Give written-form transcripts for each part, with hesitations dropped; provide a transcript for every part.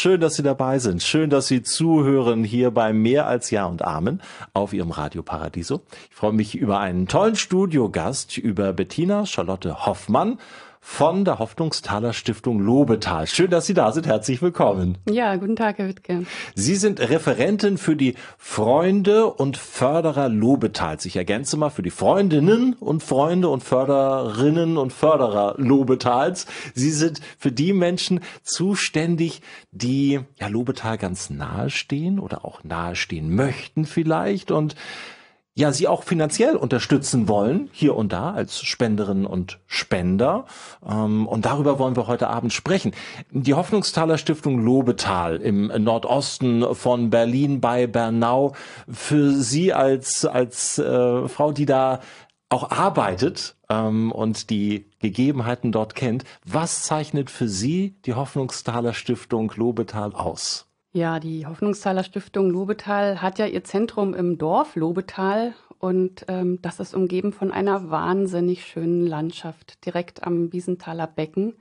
Schön, dass Sie dabei sind. Schön, dass Sie zuhören hier bei Mehr als Ja und Amen auf Ihrem Radio Paradiso. Ich freue mich über einen tollen Studiogast, über Bettina Charlotte Hoffmann von der Hoffnungsthaler Stiftung Lobetal. Schön, dass Sie da sind. Herzlich willkommen. Ja, guten Tag, Herr Wittke. Sie sind Referentin für die Freunde und Förderer Lobetals. Ich ergänze mal für die Freundinnen und Freunde und Förderinnen und Förderer Lobetals. Sie sind für die Menschen zuständig, die ja Lobetal ganz nahe stehen oder auch nahe stehen möchten vielleicht und ja, Sie auch finanziell unterstützen wollen, hier und da als Spenderinnen und Spender. Und darüber wollen wir heute Abend sprechen. Die Hoffnungsthaler Stiftung Lobetal im Nordosten von Berlin bei Bernau. Für Sie als Frau, die da auch arbeitet und die Gegebenheiten dort kennt, was zeichnet für Sie die Hoffnungsthaler Stiftung Lobetal aus? Ja, die Hoffnungsthaler Stiftung Lobetal hat ja ihr Zentrum im Dorf Lobetal und das ist umgeben von einer wahnsinnig schönen Landschaft direkt am Wiesenthaler Becken.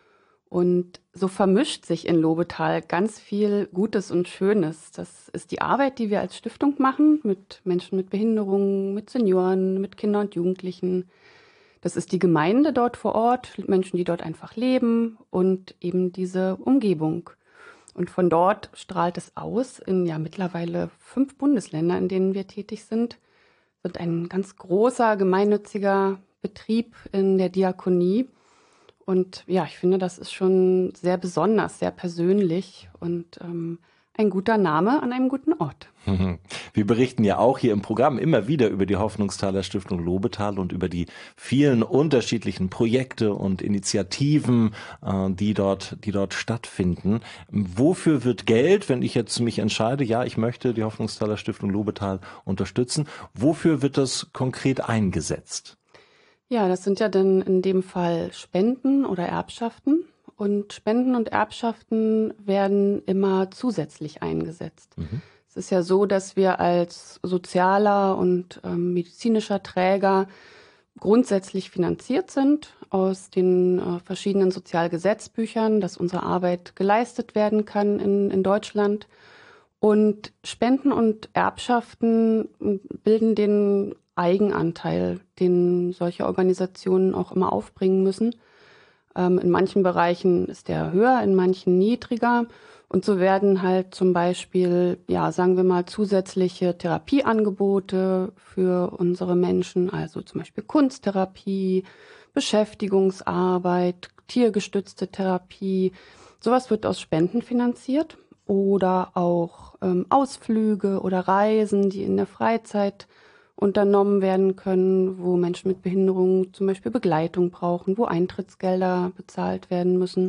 Und so vermischt sich in Lobetal ganz viel Gutes und Schönes. Das ist die Arbeit, die wir als Stiftung machen mit Menschen mit Behinderungen, mit Senioren, mit Kindern und Jugendlichen. Das ist die Gemeinde dort vor Ort, Menschen, die dort einfach leben und eben diese Umgebung. Und von dort strahlt es aus in ja mittlerweile 5 Bundesländer, in denen wir tätig sind. Sind ein ganz großer gemeinnütziger Betrieb in der Diakonie. Und ja, ich finde, das ist schon sehr besonders, sehr persönlich und ein guter Name an einem guten Ort. Wir berichten ja auch hier im Programm immer wieder über die Hoffnungsthaler Stiftung Lobetal und über die vielen unterschiedlichen Projekte und Initiativen, die dort stattfinden. Wofür wird Geld, wenn ich jetzt mich entscheide, ja, ich möchte die Hoffnungsthaler Stiftung Lobetal unterstützen, wofür wird das konkret eingesetzt? Ja, das sind ja dann in dem Fall Spenden oder Erbschaften. Und Spenden und Erbschaften werden immer zusätzlich eingesetzt. Es ist ja so, dass wir als sozialer und medizinischer Träger grundsätzlich finanziert sind aus den verschiedenen Sozialgesetzbüchern, dass unsere Arbeit geleistet werden kann in Deutschland. Und Spenden und Erbschaften bilden den Eigenanteil, den solche Organisationen auch immer aufbringen müssen. In manchen Bereichen ist der höher, in manchen niedriger. Und so werden halt zum Beispiel, ja, sagen wir mal, zusätzliche Therapieangebote für unsere Menschen, also zum Beispiel Kunsttherapie, Beschäftigungsarbeit, tiergestützte Therapie. Sowas wird aus Spenden finanziert oder auch Ausflüge oder Reisen, die in der Freizeit unternommen werden können, wo Menschen mit Behinderungen zum Beispiel Begleitung brauchen, wo Eintrittsgelder bezahlt werden müssen.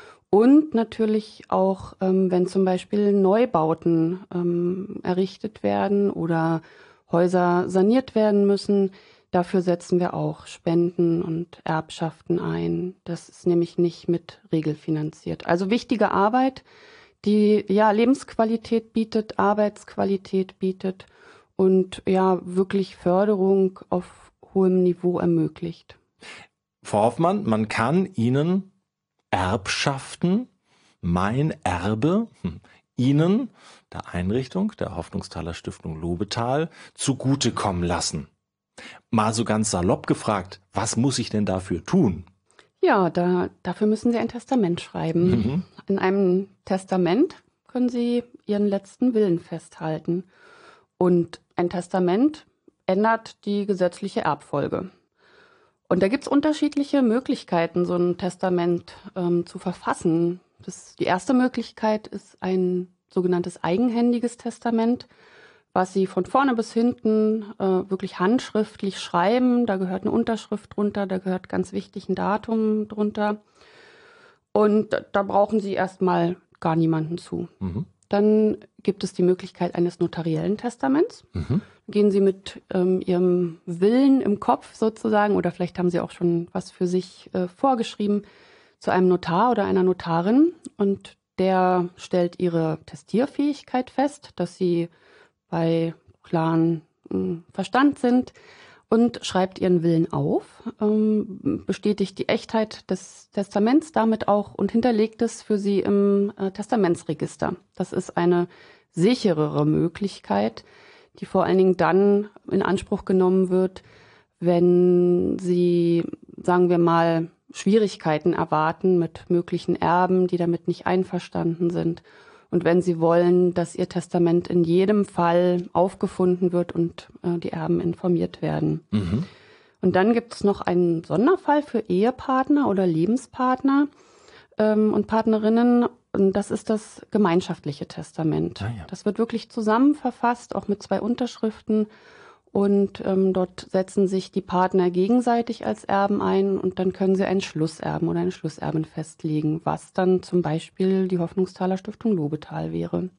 Und natürlich auch, wenn zum Beispiel Neubauten errichtet werden oder Häuser saniert werden müssen, dafür setzen wir auch Spenden und Erbschaften ein. Das ist nämlich nicht mit regelfinanziert. Also wichtige Arbeit, die ja Lebensqualität bietet, Arbeitsqualität bietet und ja wirklich Förderung auf hohem Niveau ermöglicht. Frau Hoffmann, man kann Ihnen Erbschaften, mein Erbe, Ihnen, der Einrichtung, der Hoffnungsthaler Stiftung Lobetal, zugutekommen lassen. Mal so ganz salopp gefragt, was muss ich denn dafür tun? Ja, dafür müssen Sie ein Testament schreiben. In einem Testament können Sie Ihren letzten Willen festhalten. Und ein Testament ändert die gesetzliche Erbfolge. Und da gibt es unterschiedliche Möglichkeiten, so ein Testament zu verfassen. Die erste Möglichkeit ist ein sogenanntes eigenhändiges Testament, was Sie von vorne bis hinten wirklich handschriftlich schreiben. Da gehört eine Unterschrift drunter, da gehört ganz wichtig ein Datum drunter. Und da brauchen Sie erstmal gar niemanden zu. Dann gibt es die Möglichkeit eines notariellen Testaments. Gehen Sie mit Ihrem Willen im Kopf sozusagen, oder vielleicht haben Sie auch schon was für sich vorgeschrieben, zu einem Notar oder einer Notarin. Und der stellt Ihre Testierfähigkeit fest, dass Sie bei klaren Verstand sind. und schreibt ihren Willen auf, bestätigt die Echtheit des Testaments damit auch und hinterlegt es für sie im Testamentsregister. Das ist eine sicherere Möglichkeit, die vor allen Dingen dann in Anspruch genommen wird, wenn Sie, sagen wir mal, Schwierigkeiten erwarten mit möglichen Erben, die damit nicht einverstanden sind. Und wenn Sie wollen, dass Ihr Testament in jedem Fall aufgefunden wird und die Erben informiert werden. Mhm. Und dann gibt es noch einen Sonderfall für Ehepartner oder Lebenspartner und Partnerinnen. Und das ist das gemeinschaftliche Testament. Ah, ja. Das wird wirklich zusammen verfasst, auch mit 2 Unterschriften. Und dort setzen sich die Partner gegenseitig als Erben ein und dann können sie einen Schlusserben oder eine Schlusserbin festlegen, was dann zum Beispiel die Hoffnungsthaler Stiftung Lobetal wäre.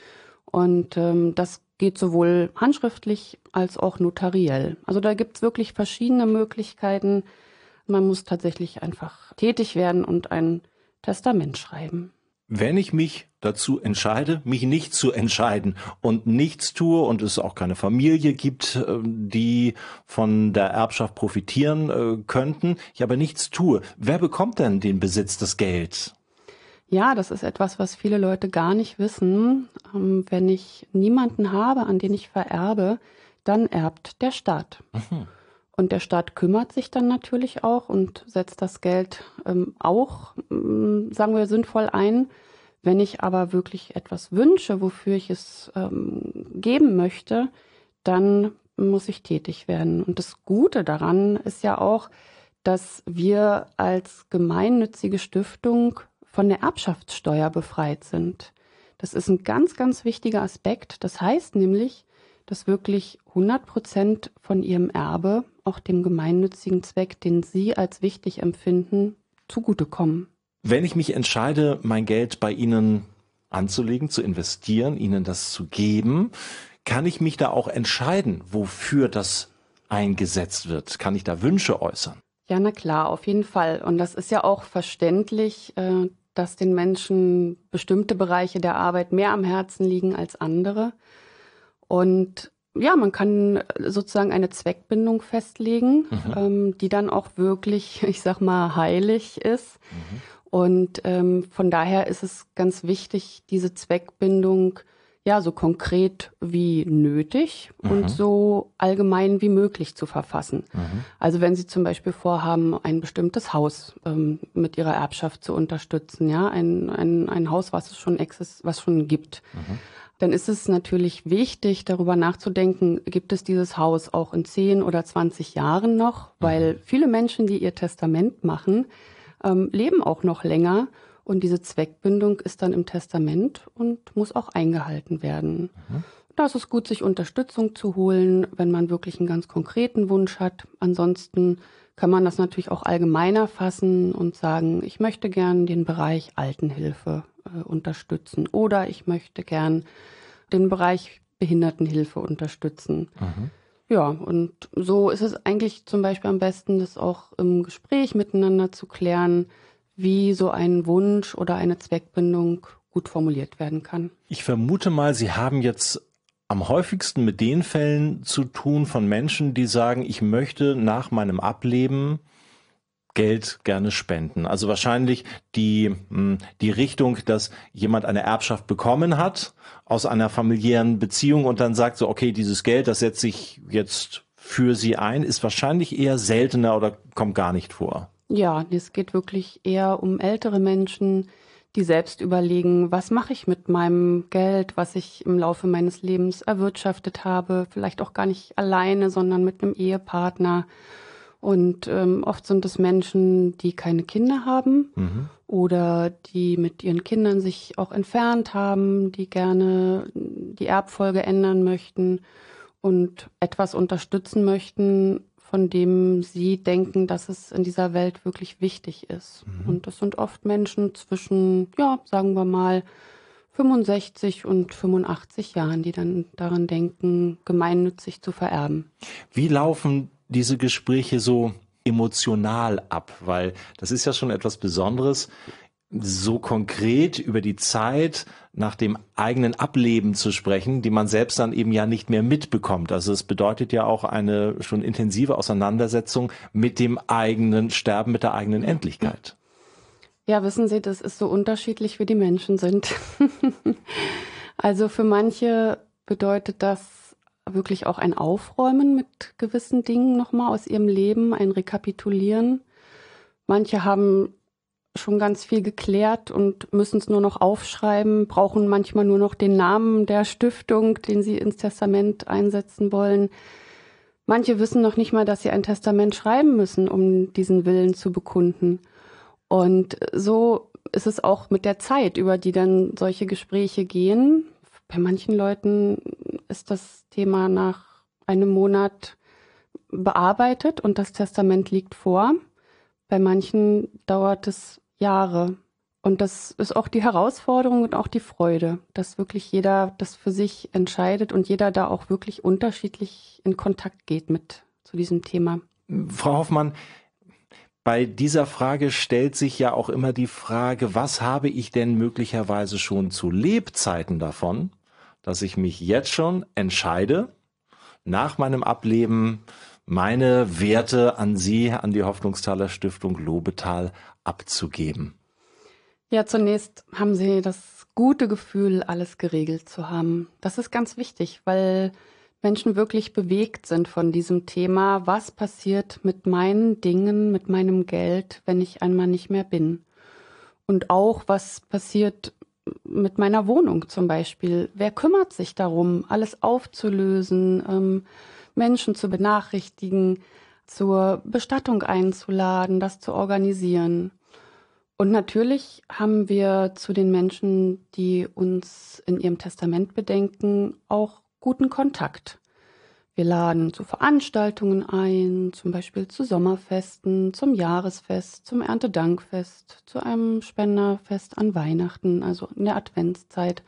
Und das geht sowohl handschriftlich als auch notariell. Also da gibt es wirklich verschiedene Möglichkeiten. Man muss tatsächlich einfach tätig werden und ein Testament schreiben. Wenn ich mich dazu entscheide, mich nicht zu entscheiden und nichts tue und es auch keine Familie gibt, die von der Erbschaft profitieren könnten, ich aber nichts tue, wer bekommt denn den Besitz des Gelds? Ja, das ist etwas, was viele Leute gar nicht wissen. Wenn ich niemanden habe, an den ich vererbe, dann erbt der Staat. Mhm. Und der Staat kümmert sich dann natürlich auch und setzt das Geld auch, sagen wir, sinnvoll ein. Wenn ich aber wirklich etwas wünsche, wofür ich es geben möchte, dann muss ich tätig werden. Und das Gute daran ist ja auch, dass wir als gemeinnützige Stiftung von der Erbschaftssteuer befreit sind. Das ist ein ganz, ganz wichtiger Aspekt. Das heißt nämlich, dass wirklich 100% von Ihrem Erbe auch dem gemeinnützigen Zweck, den Sie als wichtig empfinden, zugutekommen. Wenn ich mich entscheide, mein Geld bei Ihnen anzulegen, zu investieren, Ihnen das zu geben, kann ich mich da auch entscheiden, wofür das eingesetzt wird? Kann ich da Wünsche äußern? Ja, na klar, auf jeden Fall. Und das ist ja auch verständlich, dass den Menschen bestimmte Bereiche der Arbeit mehr am Herzen liegen als andere. Und ja, man kann sozusagen eine Zweckbindung festlegen, die dann auch wirklich, ich sag mal, heilig ist. Mhm. Und von daher ist es ganz wichtig, diese Zweckbindung ja so konkret wie nötig und so allgemein wie möglich zu verfassen. Also wenn Sie zum Beispiel vorhaben, ein bestimmtes Haus mit Ihrer Erbschaft zu unterstützen, ja, ein Haus, was es schon gibt. Dann ist es natürlich wichtig, darüber nachzudenken, gibt es dieses Haus auch in 10 oder 20 Jahren noch? Weil viele Menschen, die ihr Testament machen, leben auch noch länger. Und diese Zweckbindung ist dann im Testament und muss auch eingehalten werden. Da ist es gut, sich Unterstützung zu holen, wenn man wirklich einen ganz konkreten Wunsch hat. Ansonsten kann man das natürlich auch allgemeiner fassen und sagen, ich möchte gern den Bereich Altenhilfe unterstützen oder ich möchte gern den Bereich Behindertenhilfe unterstützen. Ja, und so ist es eigentlich zum Beispiel am besten, das auch im Gespräch miteinander zu klären, wie so ein Wunsch oder eine Zweckbindung gut formuliert werden kann. Ich vermute mal, Sie haben jetzt am häufigsten mit den Fällen zu tun von Menschen, die sagen, ich möchte nach meinem Ableben Geld gerne spenden. Also wahrscheinlich die Richtung, dass jemand eine Erbschaft bekommen hat aus einer familiären Beziehung und dann sagt so, okay, dieses Geld, das setze ich jetzt für Sie ein, ist wahrscheinlich eher seltener oder kommt gar nicht vor. Ja, es geht wirklich eher um ältere Menschen, die selbst überlegen, was mache ich mit meinem Geld, was ich im Laufe meines Lebens erwirtschaftet habe, vielleicht auch gar nicht alleine, sondern mit einem Ehepartner. Und oft sind es Menschen, die keine Kinder haben oder die mit ihren Kindern sich auch entfernt haben, die gerne die Erbfolge ändern möchten und etwas unterstützen möchten, von dem sie denken, dass es in dieser Welt wirklich wichtig ist. Und das sind oft Menschen zwischen, ja, sagen wir mal, 65 und 85 Jahren, die dann daran denken, gemeinnützig zu vererben. Wie laufen diese Gespräche so emotional ab? Weil das ist ja schon etwas Besonderes. so konkret über die Zeit nach dem eigenen Ableben zu sprechen, die man selbst dann eben ja nicht mehr mitbekommt. Also es bedeutet ja auch eine schon intensive Auseinandersetzung mit dem eigenen Sterben, mit der eigenen Endlichkeit. Ja, wissen Sie, das ist so unterschiedlich, wie die Menschen sind. Also für manche bedeutet das wirklich auch ein Aufräumen mit gewissen Dingen nochmal aus ihrem Leben, ein Rekapitulieren. Manche haben schon ganz viel geklärt und müssen es nur noch aufschreiben, brauchen manchmal nur noch den Namen der Stiftung, den sie ins Testament einsetzen wollen. Manche wissen noch nicht mal, dass sie ein Testament schreiben müssen, um diesen Willen zu bekunden. Und so ist es auch mit der Zeit, über die dann solche Gespräche gehen. Bei manchen Leuten ist das Thema nach einem Monat bearbeitet und das Testament liegt vor. Bei manchen dauert es Jahre. Und das ist auch die Herausforderung und auch die Freude, dass wirklich jeder das für sich entscheidet und jeder da auch wirklich unterschiedlich in Kontakt geht mit zu diesem Thema. Frau Hoffmann, bei dieser Frage stellt sich ja auch immer die Frage, was habe ich denn möglicherweise schon zu Lebzeiten davon, dass ich mich jetzt schon entscheide, nach meinem Ableben meine Werte an Sie, an die Hoffnungsthaler Stiftung Lobetal abzugeben? Ja, zunächst haben Sie das gute Gefühl, alles geregelt zu haben. Das ist ganz wichtig, weil Menschen wirklich bewegt sind von diesem Thema. Was passiert mit meinen Dingen, mit meinem Geld, wenn ich einmal nicht mehr bin? Und auch, was passiert mit meiner Wohnung zum Beispiel? Wer kümmert sich darum, alles aufzulösen, Menschen zu benachrichtigen, zur Bestattung einzuladen, das zu organisieren? Und natürlich haben wir zu den Menschen, die uns in ihrem Testament bedenken, auch guten Kontakt. Wir laden zu Veranstaltungen ein, zum Beispiel zu Sommerfesten, zum Jahresfest, zum Erntedankfest, zu einem Spenderfest an Weihnachten, also in der Adventszeit.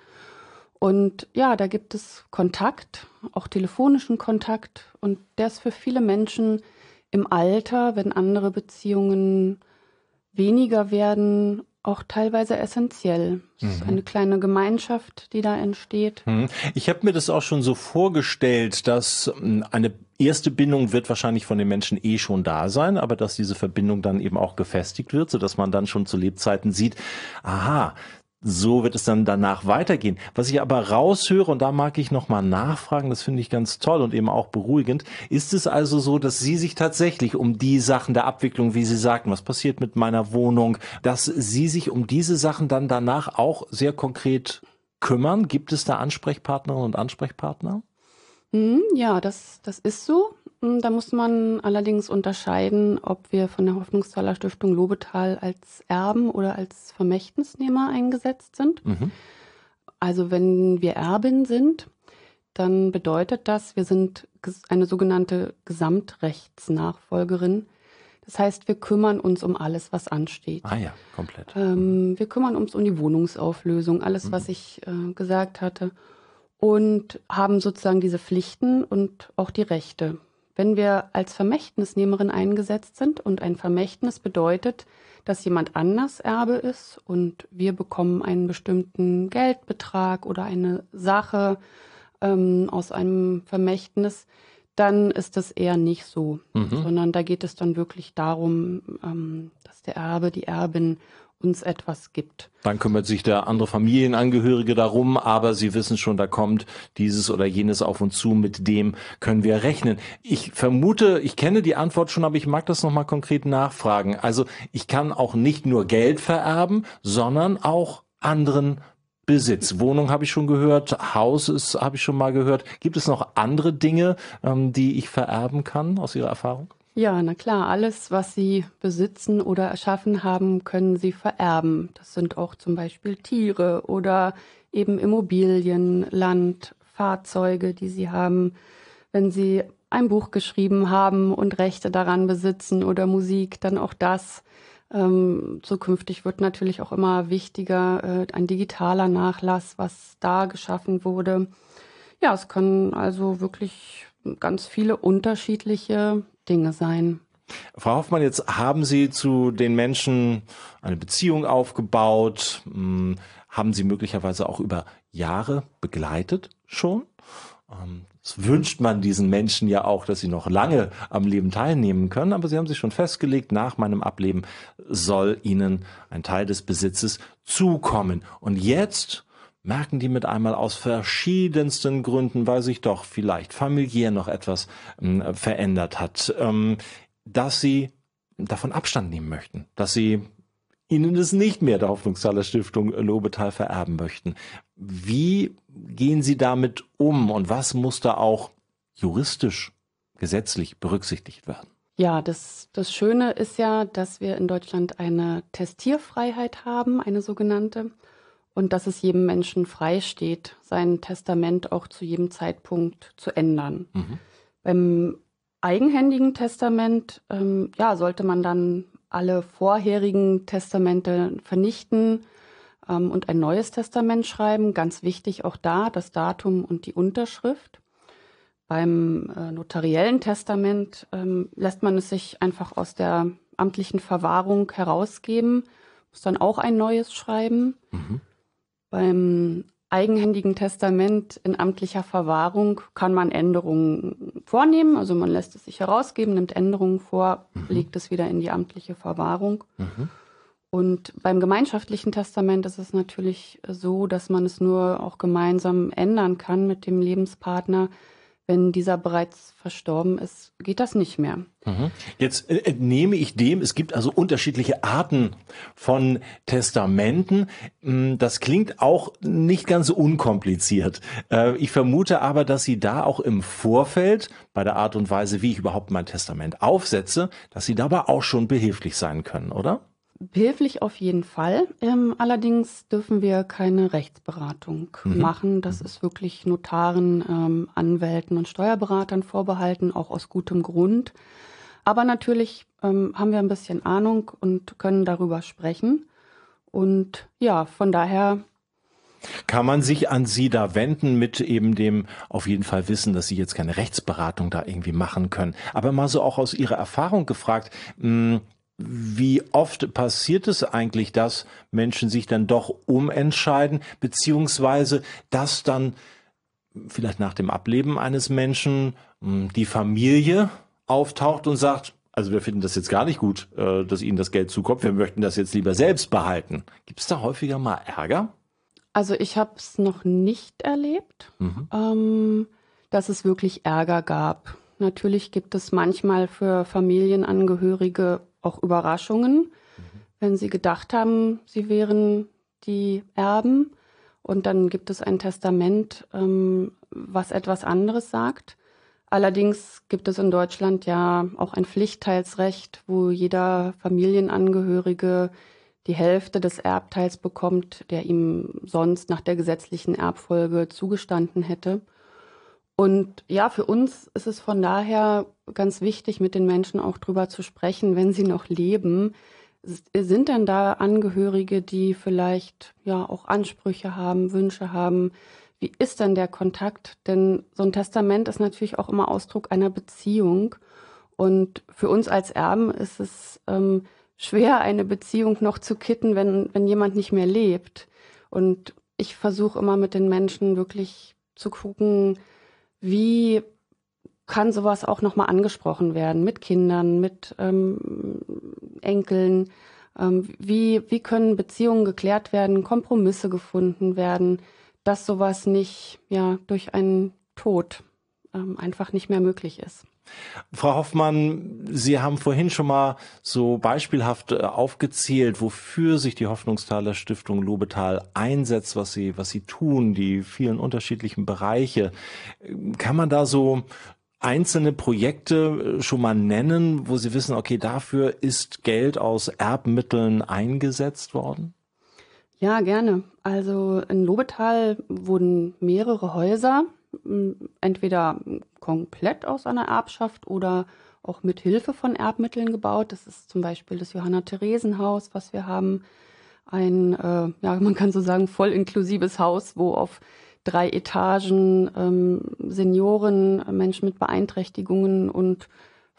Und ja, da gibt es Kontakt, auch telefonischen Kontakt. Und der ist für viele Menschen im Alter, wenn andere Beziehungen weniger werden, auch teilweise essentiell. Es ist eine kleine Gemeinschaft, die da entsteht. Ich habe mir das auch schon so vorgestellt, dass eine erste Bindung wird wahrscheinlich von den Menschen schon da sein, aber dass diese Verbindung dann eben auch gefestigt wird, sodass man dann schon zu Lebzeiten sieht, aha, so wird es dann danach weitergehen. Was ich aber raushöre, und da mag ich nochmal nachfragen, das finde ich ganz toll und eben auch beruhigend, ist es also so, dass Sie sich tatsächlich um die Sachen der Abwicklung, wie Sie sagten, was passiert mit meiner Wohnung, dass Sie sich um diese Sachen dann danach auch sehr konkret kümmern? Gibt es da Ansprechpartnerinnen und Ansprechpartner? Ja, das ist so. Da muss man allerdings unterscheiden, ob wir von der Hoffnungsthaler Stiftung Lobetal als Erben oder als Vermächtnisnehmer eingesetzt sind. Also wenn wir Erbin sind, dann bedeutet das, wir sind eine sogenannte Gesamtrechtsnachfolgerin. Das heißt, wir kümmern uns um alles, was ansteht. Ah ja, komplett. Wir kümmern uns um die Wohnungsauflösung, alles, was ich gesagt hatte. Und haben sozusagen diese Pflichten und auch die Rechte. Wenn wir als Vermächtnisnehmerin eingesetzt sind und ein Vermächtnis bedeutet, dass jemand anders Erbe ist und wir bekommen einen bestimmten Geldbetrag oder eine Sache aus einem Vermächtnis, dann ist das eher nicht so, sondern da geht es dann wirklich darum, dass der Erbe, die Erbin uns etwas gibt. Dann kümmert sich der andere Familienangehörige darum, aber Sie wissen schon, da kommt dieses oder jenes auf uns zu, mit dem können wir rechnen. Ich vermute, ich kenne die Antwort schon, aber ich mag das nochmal konkret nachfragen. Also ich kann auch nicht nur Geld vererben, sondern auch anderen Besitz. Wohnung habe ich schon gehört, Haus habe ich schon mal gehört. Gibt es noch andere Dinge, die ich vererben kann aus Ihrer Erfahrung? Ja, na klar, alles, was Sie besitzen oder erschaffen haben, können Sie vererben. Das sind auch zum Beispiel Tiere oder eben Immobilien, Land, Fahrzeuge, die Sie haben. Wenn Sie ein Buch geschrieben haben und Rechte daran besitzen oder Musik, dann auch das. Zukünftig wird natürlich auch immer wichtiger, ein digitaler Nachlass, was da geschaffen wurde. Ja, es können also wirklich ganz viele unterschiedliche Dinge sein. Frau Hoffmann, jetzt haben Sie zu den Menschen eine Beziehung aufgebaut, haben Sie möglicherweise auch über Jahre begleitet schon? Das wünscht man diesen Menschen ja auch, dass sie noch lange am Leben teilnehmen können, aber Sie haben sich schon festgelegt, nach meinem Ableben soll Ihnen ein Teil des Besitzes zukommen. Und jetzt merken die mit einmal aus verschiedensten Gründen, weil sich doch vielleicht familiär noch etwas verändert hat, dass sie davon Abstand nehmen möchten, dass sie Ihnen es nicht mehr der Hoffnungsthaler Stiftung Lobetal vererben möchten. Wie gehen Sie damit um und was muss da auch juristisch, gesetzlich berücksichtigt werden? Ja, das Schöne ist ja, dass wir in Deutschland eine Testierfreiheit haben, eine sogenannte, und dass es jedem Menschen frei steht, sein Testament auch zu jedem Zeitpunkt zu ändern. Beim eigenhändigen Testament sollte man dann alle vorherigen Testamente vernichten und ein neues Testament schreiben. Ganz wichtig auch da das Datum und die Unterschrift. Beim notariellen Testament lässt man es sich einfach aus der amtlichen Verwahrung herausgeben, muss dann auch ein neues schreiben. Beim eigenhändigen Testament in amtlicher Verwahrung kann man Änderungen vornehmen. Also man lässt es sich herausgeben, nimmt Änderungen vor, legt es wieder in die amtliche Verwahrung. Und beim gemeinschaftlichen Testament ist es natürlich so, dass man es nur auch gemeinsam ändern kann mit dem Lebenspartner. Wenn dieser bereits verstorben ist, geht das nicht mehr. Jetzt entnehme ich dem, es gibt also unterschiedliche Arten von Testamenten. Das klingt auch nicht ganz so unkompliziert. Ich vermute aber, dass Sie da auch im Vorfeld, bei der Art und Weise, wie ich überhaupt mein Testament aufsetze, dass Sie dabei auch schon behilflich sein können, oder? Behilflich auf jeden Fall. Allerdings dürfen wir keine Rechtsberatung machen. Das ist wirklich Notaren, Anwälten und Steuerberatern vorbehalten, auch aus gutem Grund. Aber natürlich haben wir ein bisschen Ahnung und können darüber sprechen. Und ja, von daher kann man sich an Sie da wenden mit eben dem auf jeden Fall Wissen, dass Sie jetzt keine Rechtsberatung da irgendwie machen können. Aber mal so auch aus Ihrer Erfahrung gefragt, wie oft passiert es eigentlich, dass Menschen sich dann doch umentscheiden, beziehungsweise dass dann vielleicht nach dem Ableben eines Menschen die Familie auftaucht und sagt, also wir finden das jetzt gar nicht gut, dass Ihnen das Geld zukommt, wir möchten das jetzt lieber selbst behalten. Gibt es da häufiger mal Ärger? Also ich habe es noch nicht erlebt, dass es wirklich Ärger gab. Natürlich gibt es manchmal für Familienangehörige auch Überraschungen, wenn sie gedacht haben, sie wären die Erben. Und dann gibt es ein Testament, was etwas anderes sagt. Allerdings gibt es in Deutschland ja auch ein Pflichtteilsrecht, wo jeder Familienangehörige die Hälfte des Erbteils bekommt, der ihm sonst nach der gesetzlichen Erbfolge zugestanden hätte. Und ja, für uns ist es von daher ganz wichtig, mit den Menschen auch drüber zu sprechen, wenn sie noch leben. Sind denn da Angehörige, die vielleicht ja auch Ansprüche haben, Wünsche haben? Wie ist denn der Kontakt? Denn so ein Testament ist natürlich auch immer Ausdruck einer Beziehung. Und für uns als Erben ist es schwer, eine Beziehung noch zu kitten, wenn jemand nicht mehr lebt. Und ich versuche immer mit den Menschen wirklich zu gucken, wie kann sowas auch nochmal angesprochen werden mit Kindern, mit Enkeln? Wie können Beziehungen geklärt werden, Kompromisse gefunden werden, dass sowas nicht durch einen Tod einfach nicht mehr möglich ist? Frau Hoffmann, Sie haben vorhin schon mal so beispielhaft aufgezählt, wofür sich die Hoffnungsthaler Stiftung Lobetal einsetzt, was sie tun, die vielen unterschiedlichen Bereiche. Kann man da so einzelne Projekte schon mal nennen, wo Sie wissen, okay, dafür ist Geld aus Erbmitteln eingesetzt worden? Ja, gerne. Also in Lobetal wurden mehrere Häuser entweder komplett aus einer Erbschaft oder auch mit Hilfe von Erbmitteln gebaut. Das ist zum Beispiel das Johanna-Theresen-Haus, was wir haben. Ein, man kann so sagen, voll inklusives Haus, wo auf 3 Etagen Senioren, Menschen mit Beeinträchtigungen und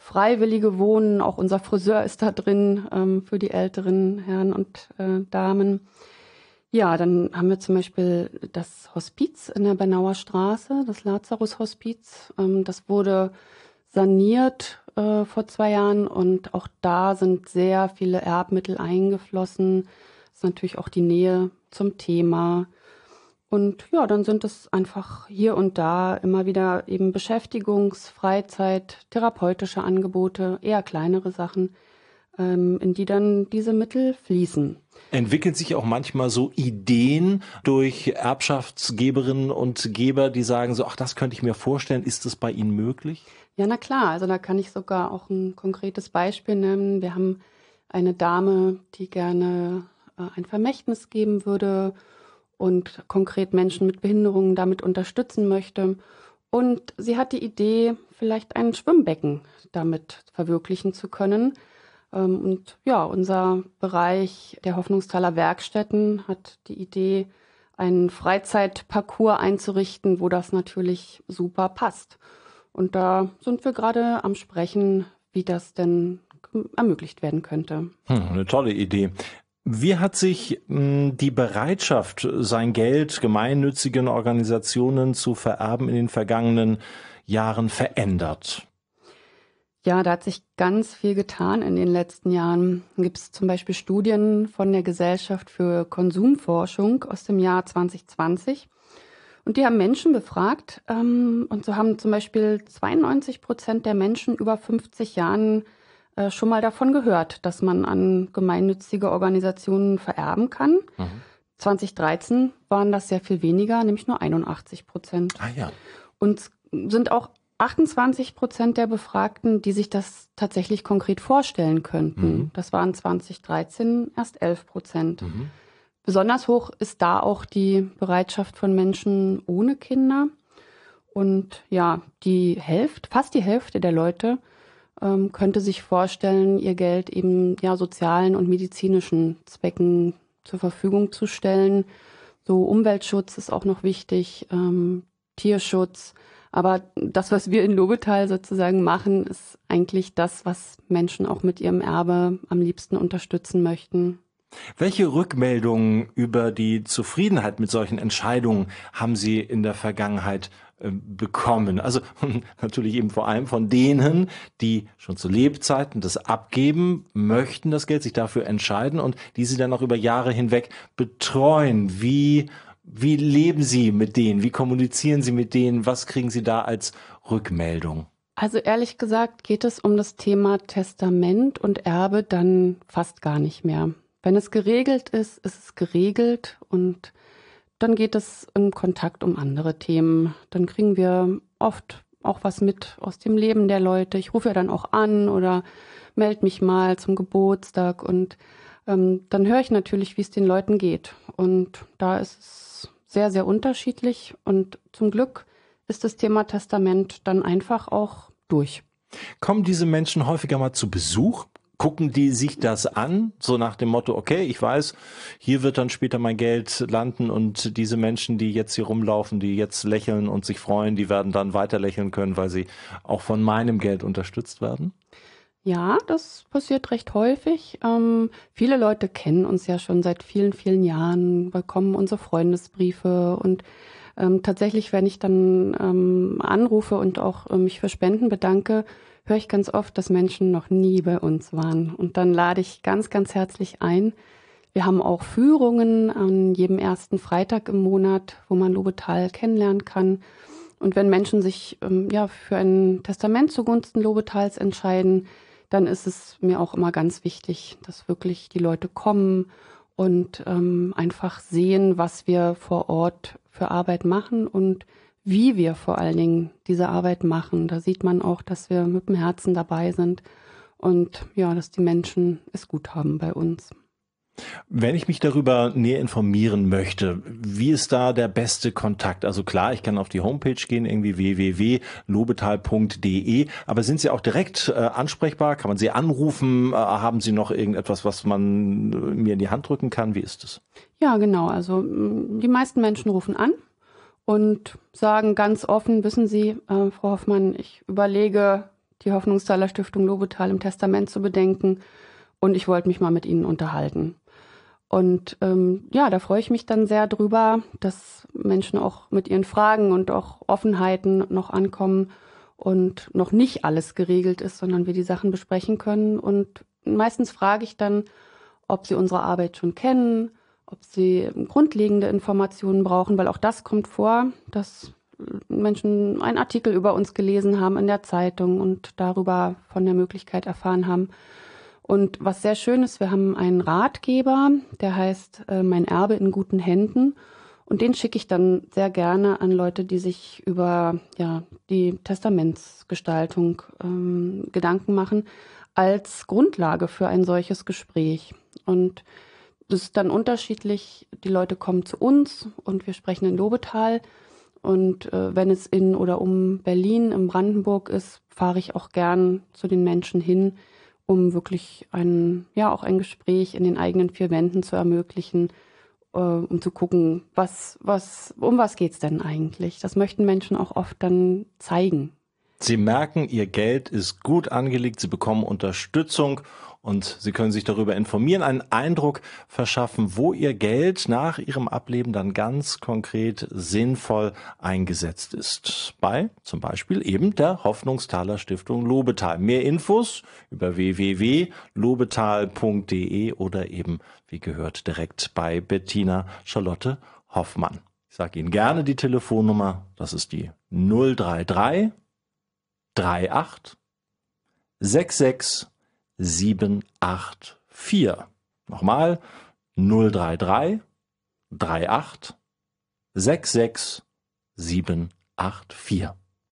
freiwillige Wohnen, auch unser Friseur ist da drin für die älteren Herren und Damen. Ja, dann haben wir zum Beispiel das Hospiz in der Bernauer Straße, das Lazarus-Hospiz. Das wurde saniert vor 2 Jahren und auch da sind sehr viele Erbmittel eingeflossen. Das ist natürlich auch die Nähe zum Thema. Und ja, dann sind es einfach hier und da immer wieder eben Beschäftigungs-, Freizeit-, therapeutische Angebote, eher kleinere Sachen, in die dann diese Mittel fließen. Entwickeln sich auch manchmal so Ideen durch Erbschaftsgeberinnen und Geber, die sagen so, ach, das könnte ich mir vorstellen. Ist das bei Ihnen möglich? Ja, na klar. Also da kann ich sogar auch ein konkretes Beispiel nennen. Wir haben eine Dame, die gerne ein Vermächtnis geben würde und konkret Menschen mit Behinderungen damit unterstützen möchte. Und sie hat die Idee, vielleicht ein Schwimmbecken damit verwirklichen zu können. Und ja, unser Bereich der Hoffnungsthaler Werkstätten hat die Idee, einen Freizeitparcours einzurichten, wo das natürlich super passt. Und da sind wir gerade am Sprechen, wie das denn ermöglicht werden könnte. Eine tolle Idee. Wie hat sich die Bereitschaft, sein Geld gemeinnützigen Organisationen zu vererben in den vergangenen Jahren verändert? Ja, da hat sich ganz viel getan in den letzten Jahren. Da gibt es zum Beispiel Studien von der Gesellschaft für Konsumforschung aus dem Jahr 2020. Und die haben Menschen befragt. Und so haben zum Beispiel 92% der Menschen über 50 Jahren schon mal davon gehört, dass man an gemeinnützige Organisationen vererben kann. 2013 waren das sehr viel weniger, nämlich nur 81%. Ah ja. Und sind auch 28% der Befragten, die sich das tatsächlich konkret vorstellen könnten. Das waren 2013 erst 11%. Besonders hoch ist da auch die Bereitschaft von Menschen ohne Kinder. Und ja, fast die Hälfte der Leute könnte sich vorstellen, ihr Geld eben ja sozialen und medizinischen Zwecken zur Verfügung zu stellen. So Umweltschutz ist auch noch wichtig, Tierschutz. Aber das, was wir in Lobetal sozusagen machen, ist eigentlich das, was Menschen auch mit ihrem Erbe am liebsten unterstützen möchten. Welche Rückmeldungen über die Zufriedenheit mit solchen Entscheidungen haben Sie in der Vergangenheit bekommen? Also natürlich eben vor allem von denen, die schon zu Lebzeiten das abgeben möchten, das Geld, sich dafür entscheiden und die Sie dann auch über Jahre hinweg betreuen. Wie leben Sie mit denen? Wie kommunizieren Sie mit denen? Was kriegen Sie da als Rückmeldung? Also ehrlich gesagt geht es um das Thema Testament und Erbe dann fast gar nicht mehr. Wenn es geregelt ist, ist es geregelt und dann geht es im Kontakt um andere Themen. Dann kriegen wir oft auch was mit aus dem Leben der Leute. Ich rufe ja dann auch an oder melde mich mal zum Geburtstag und dann höre ich natürlich, wie es den Leuten geht. Und da ist es sehr, sehr unterschiedlich. Und zum Glück ist das Thema Testament dann einfach auch durch. Kommen diese Menschen häufiger mal zu Besuch? Gucken die sich das an, so nach dem Motto, okay, ich weiß, hier wird dann später mein Geld landen und diese Menschen, die jetzt hier rumlaufen, die jetzt lächeln und sich freuen, die werden dann weiter lächeln können, weil sie auch von meinem Geld unterstützt werden? Ja, das passiert recht häufig. Viele Leute kennen uns ja schon seit vielen, vielen Jahren, bekommen unsere Freundesbriefe und tatsächlich, wenn ich dann anrufe und auch mich für Spenden bedanke, höre ich ganz oft, dass Menschen noch nie bei uns waren. Und dann lade ich ganz, ganz herzlich ein. Wir haben auch Führungen an jedem ersten Freitag im Monat, wo man Lobetal kennenlernen kann. Und wenn Menschen sich für ein Testament zugunsten Lobetals entscheiden, dann ist es mir auch immer ganz wichtig, dass wirklich die Leute kommen und einfach sehen, was wir vor Ort für Arbeit machen und wie wir vor allen Dingen diese Arbeit machen. Da sieht man auch, dass wir mit dem Herzen dabei sind und ja, dass die Menschen es gut haben bei uns. Wenn ich mich darüber näher informieren möchte, wie ist da der beste Kontakt? Also klar, ich kann auf die Homepage gehen, irgendwie www.lobetal.de, aber sind Sie auch direkt ansprechbar? Kann man Sie anrufen? Haben Sie noch irgendetwas, was man mir in die Hand drücken kann? Wie ist es? Ja, genau. Also die meisten Menschen rufen an und sagen ganz offen, wissen Sie, Frau Hoffmann, ich überlege, die Hoffnungsthaler Stiftung Lobetal im Testament zu bedenken und ich wollte mich mal mit Ihnen unterhalten. Und da freue ich mich dann sehr drüber, dass Menschen auch mit ihren Fragen und auch Offenheiten noch ankommen und noch nicht alles geregelt ist, sondern wir die Sachen besprechen können. Und meistens frage ich dann, ob sie unsere Arbeit schon kennen, ob sie grundlegende Informationen brauchen, weil auch das kommt vor, dass Menschen einen Artikel über uns gelesen haben in der Zeitung und darüber von der Möglichkeit erfahren haben. Und was sehr schön ist, wir haben einen Ratgeber, der heißt Mein Erbe in guten Händen. Und den schicke ich dann sehr gerne an Leute, die sich über die Testamentsgestaltung Gedanken machen, als Grundlage für ein solches Gespräch. Und das ist dann unterschiedlich. Die Leute kommen zu uns und wir sprechen in Lobetal. Und wenn es in oder um Berlin, in Brandenburg ist, fahre ich auch gern zu den Menschen hin, um wirklich auch ein Gespräch in den eigenen vier Wänden zu ermöglichen, um zu gucken, um was geht's denn eigentlich? Das möchten Menschen auch oft dann zeigen. Sie merken, Ihr Geld ist gut angelegt, Sie bekommen Unterstützung und Sie können sich darüber informieren, einen Eindruck verschaffen, wo Ihr Geld nach Ihrem Ableben dann ganz konkret sinnvoll eingesetzt ist. Bei zum Beispiel eben der Hoffnungsthaler Stiftung Lobetal. Mehr Infos über www.lobetal.de oder eben, wie gehört, direkt bei Bettina Charlotte Hoffmann. Ich sage Ihnen gerne die Telefonnummer, das ist die 033 38 66 784. Nochmal 033 38 66 784.